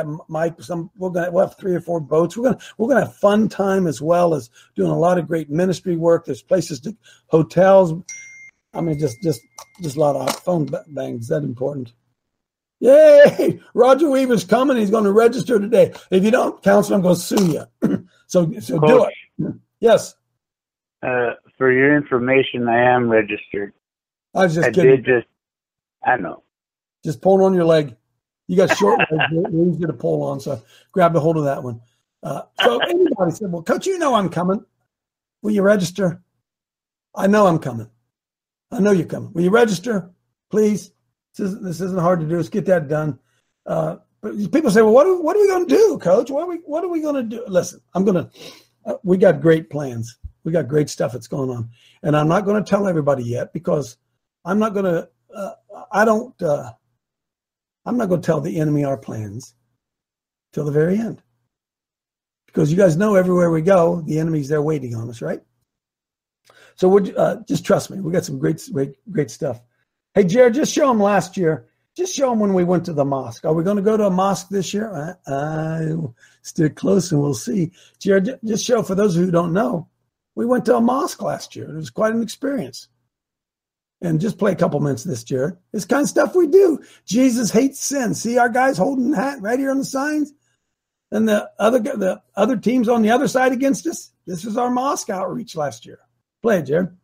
We'll have 3 or 4 boats. We're gonna have fun time as well as doing a lot of great ministry work. There's places to hotels. I mean, just a lot of phone bangs. That important. Yay! Roger Weaver's coming. He's going to register today. If you don't, Counselor, I'm going to sue you. so do it. Yes. For your information, I am registered. I was just kidding. I know. Just pulling on your leg. You got short legs. They're easy to pull on, so grab a hold of that one. So anybody said, well, Coach, you know I'm coming. Will you register? I know I'm coming. I know you're coming. Will you register, please? This isn't hard to do. Let's get that done. But people say, well, what are we going to do, Coach? What are we going to do? Listen, we got great plans. We got great stuff that's going on. And I'm not going to tell everybody yet because I'm not going to, I'm not going to tell the enemy our plans till the very end. Because you guys know everywhere we go, the enemy's there waiting on us, right? So we're just trust me. We got some great stuff. Hey, Jared, just show them last year. Just show them when we went to the mosque. Are we going to go to a mosque this year? Stick close and we'll see. Jared, just show for those who don't know. We went to a mosque last year. It was quite an experience. And just play a couple minutes of this, Jared. This kind of stuff we do. Jesus hates sin. See our guys holding the hat right here on the signs? And the other teams on the other side against us? This was our mosque outreach last year. Play it, Jared.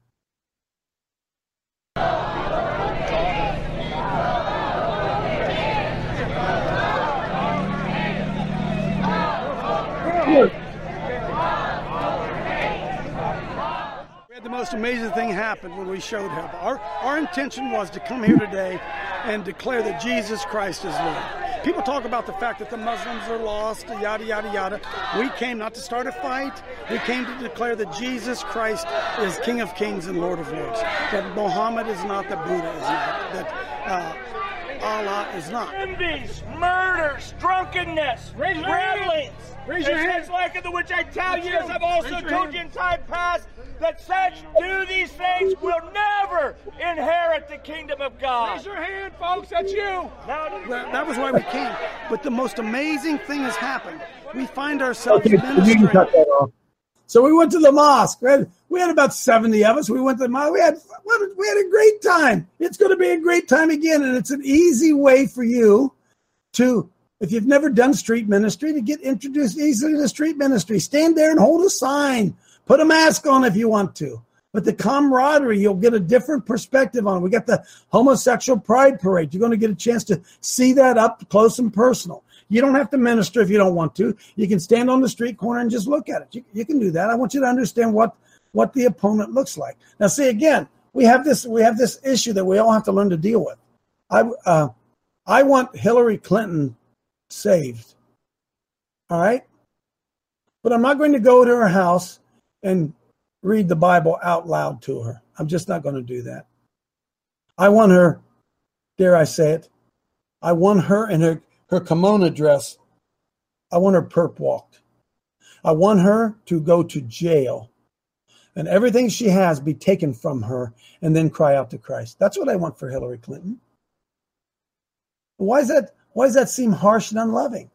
We had the most amazing thing happen when we showed up. Our intention was to come here today and declare that Jesus Christ is Lord. People talk about the fact that the Muslims are lost, yada, yada, yada. We came not to start a fight. We came to declare that Jesus Christ is King of Kings and Lord of Lords. That Muhammad is not, that Buddha is not, that Allah is not. Envies, murders, drunkenness, revelings. Raise your hands. Like the which I tell you, as I've also told you in time past, that such do these things will never inherit the kingdom of God. Raise your hand, folks. That's you. That was why we came. But the most amazing thing has happened. We find ourselves ministering. So we went to the mosque. We had about 70 of us. We went to the mosque. We had a great time. It's going to be a great time again. And it's an easy way for you to, if you've never done street ministry, to get introduced easily to street ministry. Stand there and hold a sign. Put a mask on if you want to. But the camaraderie, you'll get a different perspective on it. We got the homosexual pride parade. You're going to get a chance to see that up close and personal. You don't have to minister if you don't want to. You can stand on the street corner and just look at it. You can do that. I want you to understand what the opponent looks like. Now, see, again, we have this issue that we all have to learn to deal with. I want Hillary Clinton saved. All right? But I'm not going to go to her house and read the Bible out loud to her. I'm just not going to do that. I want her, dare I say it, I want her in her kimono dress. I want her perp walked. I want her to go to jail and everything she has be taken from her and then cry out to Christ. That's what I want for Hillary Clinton. Why does that seem harsh and unloving?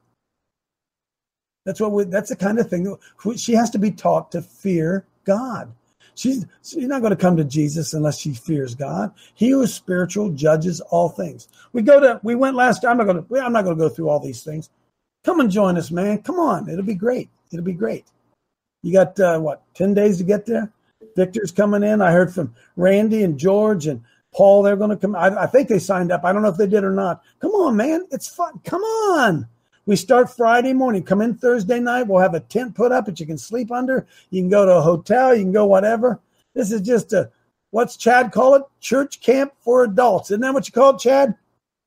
That's the kind of thing that she has to be taught to fear God. She's not going to come to Jesus unless she fears God. He who is spiritual judges all things. We went last time. I'm not going to go through all these things. Come and join us, man. Come on. It'll be great. It'll be great. You got 10 days to get there? Victor's coming in. I heard from Randy and George and Paul. They're going to come. I think they signed up. I don't know if they did or not. Come on, man. It's fun. Come on. We start Friday morning. Come in Thursday night. We'll have a tent put up that you can sleep under. You can go to a hotel. You can go whatever. This is just what's Chad call it? Church camp for adults. Isn't that what you call it, Chad?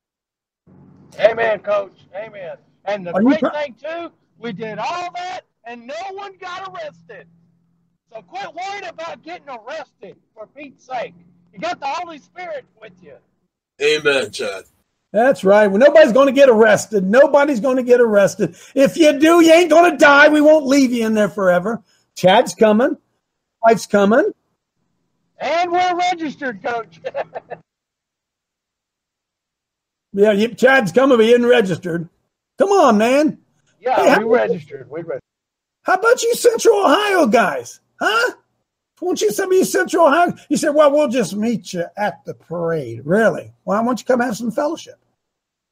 Amen, Coach. Amen. And the great thing, too, we did all that and no one got arrested. So quit worrying about getting arrested, for Pete's sake. You got the Holy Spirit with you. Amen, Chad. That's right. Well, nobody's going to get arrested. Nobody's going to get arrested. If you do, you ain't going to die. We won't leave you in there forever. Chad's coming. Wife's coming. And we're registered, Coach. Yeah, Chad's coming, but he isn't registered. Come on, man. Yeah, hey, we registered. How about you Central Ohio guys? Huh? Won't you some of you Central Ohio? You said, well, we'll just meet you at the parade. Really? Why don't you come have some fellowship?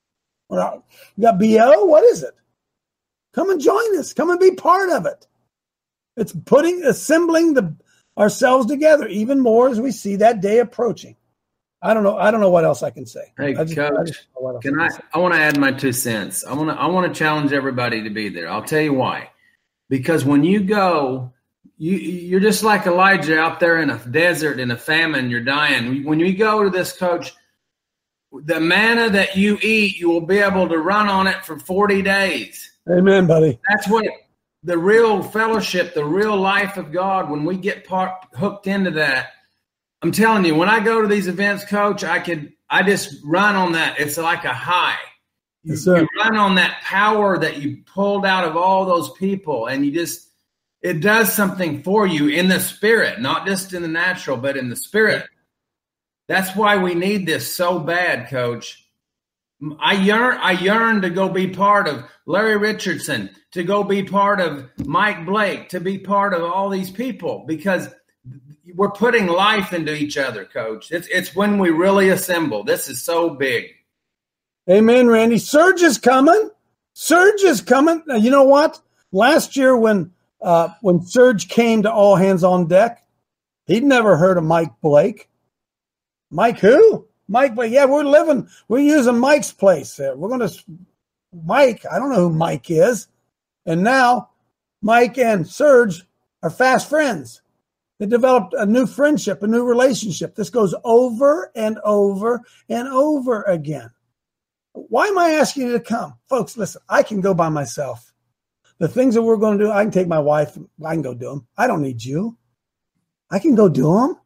You got BO? What is it? Come and join us. Come and be part of it. It's assembling ourselves together even more as we see that day approaching. I don't know what else I can say. Hey, Coach, I want to add my 2 cents. I want to challenge everybody to be there. I'll tell you why. Because when you go, you're just like Elijah out there in a desert, in a famine, you're dying. When you go to this, Coach, the manna that you eat, you will be able to run on it for 40 days. Amen, buddy. That's what the real fellowship, the real life of God, when we get hooked into that, I'm telling you, when I go to these events, Coach, I just run on that. It's like a high. You run on that power that you pulled out of all those people, and it does something for you in the spirit, not just in the natural, but in the spirit. That's why we need this so bad, Coach. I yearn to go be part of Larry Richardson, to go be part of Mike Blake, to be part of all these people, because we're putting life into each other, Coach. It's when we really assemble. This is so big. Amen, Randy. Surge is coming. Surge is coming. Now, you know what? Last year when Surge came to All Hands on Deck, he'd never heard of Mike Blake. Mike who? Mike Blake. Yeah, we're using Mike's place there. Mike, I don't know who Mike is. And now Mike and Surge are fast friends. They developed a new friendship, a new relationship. This goes over and over and over again. Why am I asking you to come? Folks, listen, I can go by myself. The things that we're going to do, I can take my wife. I can go do them. I don't need you. I can go do them.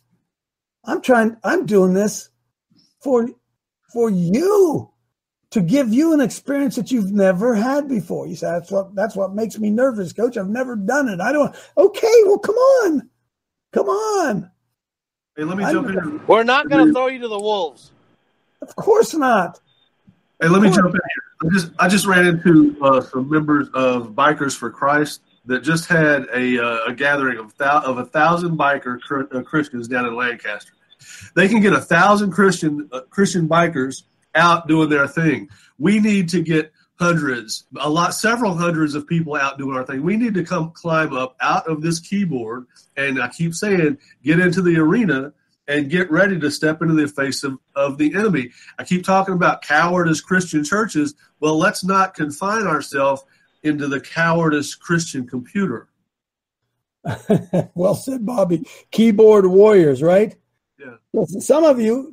I'm doing this for you, to give you an experience that you've never had before. You say, that's what makes me nervous, Coach. I've never done it. Okay, well, come on. Come on. Hey, let me jump in. We're not going to throw you to the wolves. Of course not. Hey, let me jump in here. I just ran into some members of Bikers for Christ that just had a gathering of 1,000 biker Christians down in Lancaster. They can get 1,000 Christian bikers out doing their thing. We need to get several hundreds of people out doing our thing. We need to climb up out of this keyboard, and I keep saying, get into the arena and get ready to step into the face of the enemy. I keep talking about cowardice Christian churches. Well, let's not confine ourselves into the cowardice Christian computer. Well said, Bobby. Keyboard warriors, right? Yeah. Listen, some of you,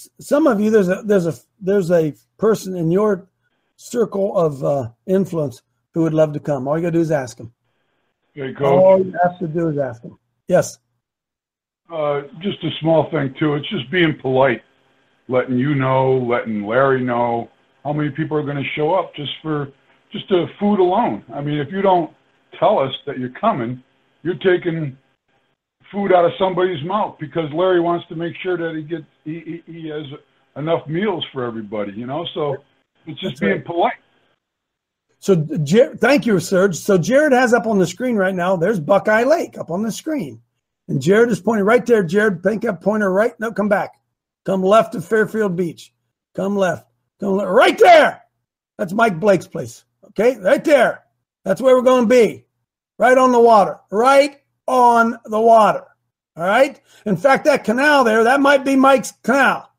there's a person in your circle of influence who would love to come. All you got to do is ask him. Hey, Coach. All you have to do is ask him. Yes. Just a small thing, too. It's just being polite, letting you know, letting Larry know how many people are going to show up just the food alone. I mean, if you don't tell us that you're coming, you're taking food out of somebody's mouth, because Larry wants to make sure that he has enough meals for everybody, so it's just being polite. So thank you, Serge. So Jared has up on the screen right now, there's Buckeye Lake up on the screen. And Jared is pointing right there. Jared, think up, pointer right. No, come back. Come left to Fairfield Beach. Come left. Come left. Right there. That's Mike Blake's place. Okay, right there. That's where we're going to be. Right on the water. Right on the water. All right? In fact, that canal there, that might be Mike's canal.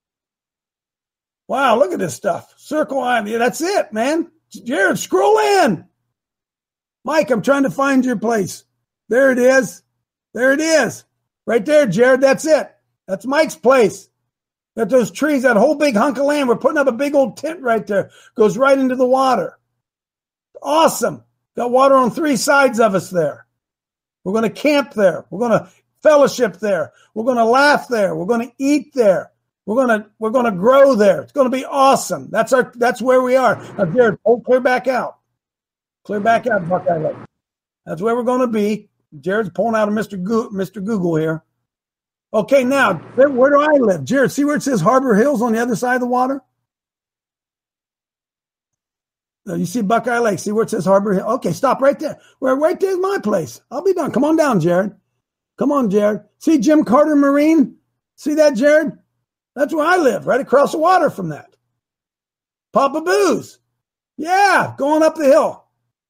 Wow, look at this stuff. Circle Island. Yeah, that's it, man. Jared, scroll in. Mike, I'm trying to find your place. There it is. There it is. Right there, Jared. That's it. That's Mike's place. Got those trees, that whole big hunk of land. We're putting up a big old tent right there. Goes right into the water. Awesome. Got water on 3 sides of us there. We're going to camp there. We're going to fellowship there. We're going to laugh there. We're going to eat there. We're going to grow there. It's going to be awesome. That's where we are. Now, Jared, clear back out. Clear back out, Buckeye Lake. That's where we're going to be. Jared's pulling out of Mr. Google here. Okay, now, where do I live? Jared, see where it says Harbor Hills on the other side of the water? No, you see Buckeye Lake. See where it says Harbor Hill? Okay, stop right there. Right there's my place. I'll be done. Come on down, Jared. Come on, Jared. See Jim Carter Marine? See that, Jared? That's where I live, right across the water from that. Papa Booze. Yeah, going up the hill.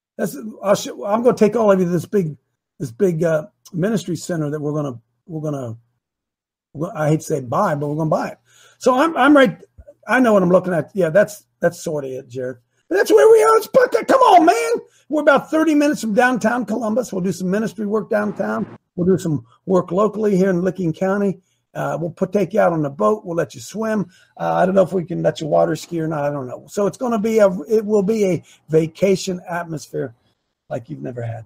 I'm going to take all of you to this big ministry center that we're gonna. I hate to say buy, but we're gonna buy it. So I'm right. I know what I'm looking at. Yeah, that's sort of it, Jared. That's where we are. Come on, man. We're about 30 minutes from downtown Columbus. We'll do some ministry work downtown. We'll do some work locally here in Licking County. We'll take you out on the boat. We'll let you swim. I don't know if we can let you water ski or not. I don't know. So it will be a vacation atmosphere like you've never had.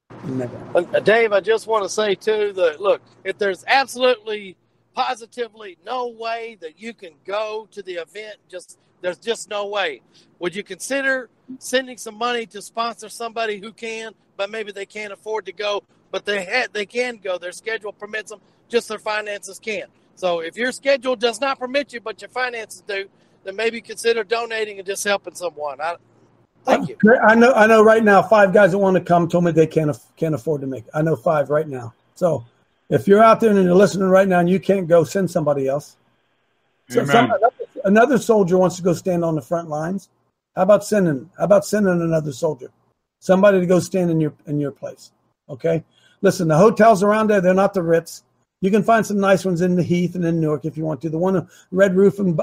Dave, I just want to say too that look, if there's absolutely, positively no way that you can go to the event, there's just no way. Would you consider sending some money to sponsor somebody who can, but maybe they can't afford to go, but they can go. Their schedule permits them, just their finances can't. So if your schedule does not permit you, but your finances do, then maybe consider donating and just helping someone. Thank you. I know right now 5 guys that want to come told me they can't afford to make it. I know 5 right now. So if you're out there and you're listening right now and you can't go, send somebody else. So another soldier wants to go stand on the front lines. How about sending another soldier, somebody to go stand in your place? Okay. Listen, the hotels around there, they're not the Ritz. You can find some nice ones in the Heath and in Newark if you want to. The one Red Roof in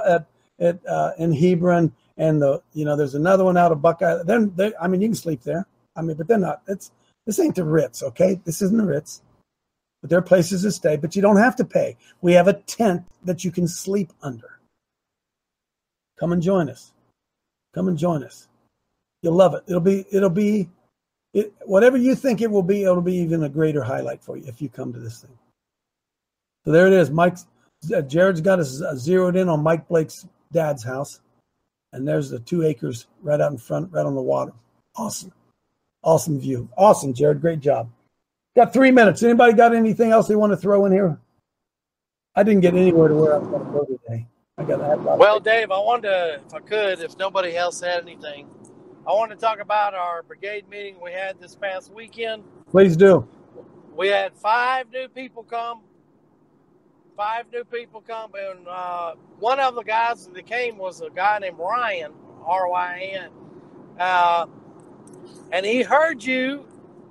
Hebron, and there's another one out of Buckeye. You can sleep there. But they're not. This ain't the Ritz, okay? This isn't the Ritz. But there are places to stay, but you don't have to pay. We have a tent that you can sleep under. Come and join us. Come and join us. You'll love it. It'll be whatever you think it will be. It'll be even a greater highlight for you if you come to this thing. So there it is. Jared's got us zeroed in on Mike Blake's dad's house. And there's the 2 acres right out in front, right on the water. Awesome. Awesome view. Awesome, Jared. Great job. Got 3 minutes. Anybody got anything else they want to throw in here? I didn't get anywhere to where I was going to go today. Well, Dave, I wanted to, if I could, if nobody else had anything, I want to talk about our brigade meeting we had this past weekend. Please do. We had 5 new people come. 5 new people come, and one of the guys that came was a guy named Ryan, R-Y-N, and he heard you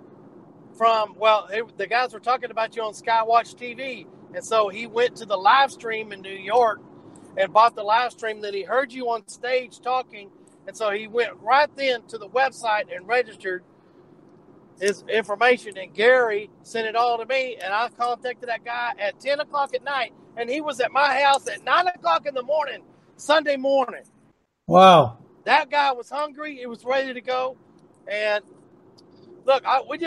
the guys were talking about you on Skywatch TV, and so he went to the live stream in New York and bought the live stream. That he heard you on stage talking, and so he went right then to the website and registered his information, and Gary sent it all to me, and I contacted that guy at 10 o'clock at night, and he was at my house at 9 o'clock in the morning, Sunday morning. Wow. That guy was hungry. He was ready to go. And look, we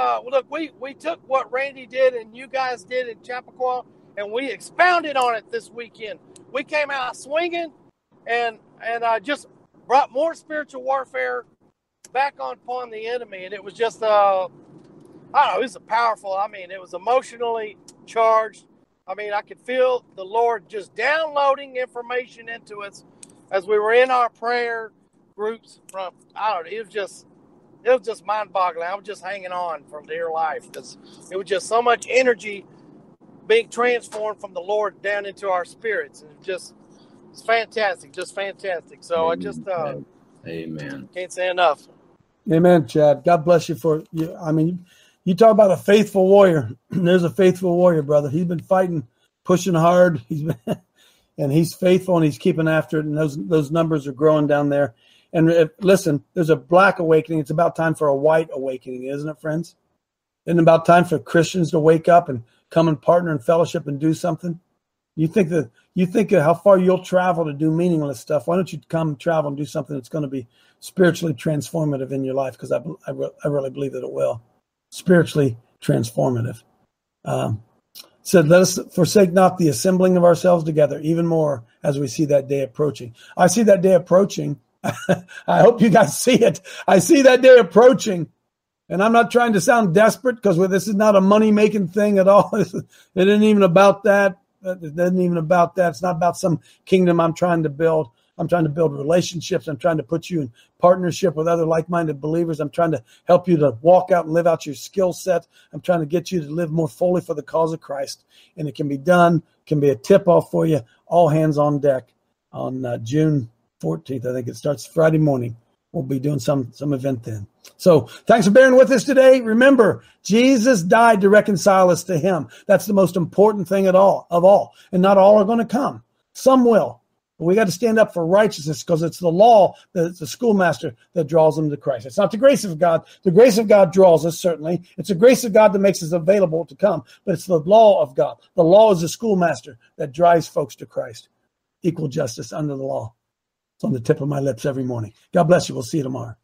took what Randy did and you guys did in Chappaqua, and we expounded on it this weekend. We came out swinging and just brought more spiritual warfare back upon the enemy, and it was just it was powerful. It was emotionally charged. I could feel the Lord just downloading information into us as we were in our prayer groups. It was just mind-boggling. I was just hanging on for dear life because it was just so much energy being transformed from the Lord down into our spirits, and it's fantastic, just fantastic. So Amen. Amen. Can't say enough. Amen, Chad. God bless you for you. You talk about a faithful warrior. There's a faithful warrior, brother. He's been fighting, pushing hard. He's faithful, and he's keeping after it. And those numbers are growing down there. And listen, there's a black awakening. It's about time for a white awakening, isn't it, friends? Isn't it about time for Christians to wake up and come and partner in fellowship and do something? You think of how far you'll travel to do meaningless stuff. Why don't you come travel and do something that's going to be spiritually transformative in your life? Because I really believe that it will. Spiritually transformative. Said, let us forsake not the assembling of ourselves together, even more as we see that day approaching. I see that day approaching. I hope you guys see it. I see that day approaching. And I'm not trying to sound desperate, because this is not a money-making thing at all. It isn't even about that. It isn't even about that. It's not about some kingdom I'm trying to build. I'm trying to build relationships. I'm trying to put you in partnership with other like-minded believers. I'm trying to help you to walk out and live out your skill set. I'm trying to get you to live more fully for the cause of Christ. And it can be done, can be a tip-off for you. All hands on deck on June 14th. I think it starts Friday morning. We'll be doing some event then. So thanks for bearing with us today. Remember, Jesus died to reconcile us to him. That's the most important thing of all. And not all are going to come. Some will. But we got to stand up for righteousness because it's the law, it's the schoolmaster that draws them to Christ. It's not the grace of God. The grace of God draws us, certainly. It's the grace of God that makes us available to come. But it's the law of God. The law is the schoolmaster that drives folks to Christ. Equal justice under the law. It's on the tip of my lips every morning. God bless you. We'll see you tomorrow.